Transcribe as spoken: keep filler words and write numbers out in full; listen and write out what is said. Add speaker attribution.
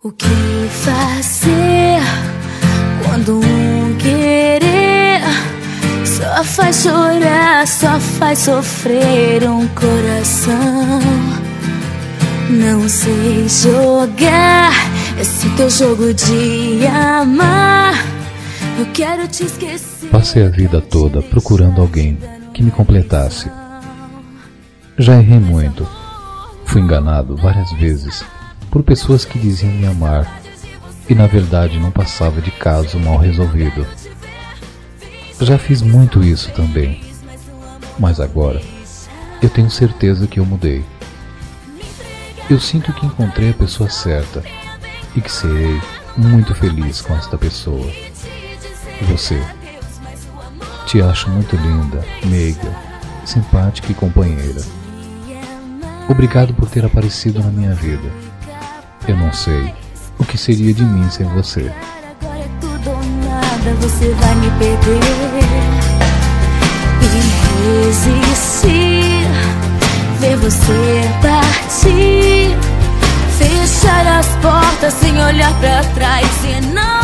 Speaker 1: O que fazer quando um querer só faz chorar, só faz sofrer um coração? Não sei jogar esse teu jogo de amar. Eu quero te esquecer.
Speaker 2: Passei a vida toda procurando alguém que me completasse. Já errei muito. Fui enganado várias vezes por pessoas que diziam me amar e na verdade não passava de caso mal resolvido. Já fiz muito isso também, mas agora eu tenho certeza que eu mudei. Eu sinto que encontrei a pessoa certa e que serei muito feliz com esta pessoa. Você. Te acho muito linda, meiga, simpática e companheira. Obrigado por ter aparecido na minha vida. Eu não sei o que seria de mim sem você.
Speaker 1: Agora é tudo ou nada, você vai me perder. E resistir, ver você partir, fechar as portas sem olhar pra trás e não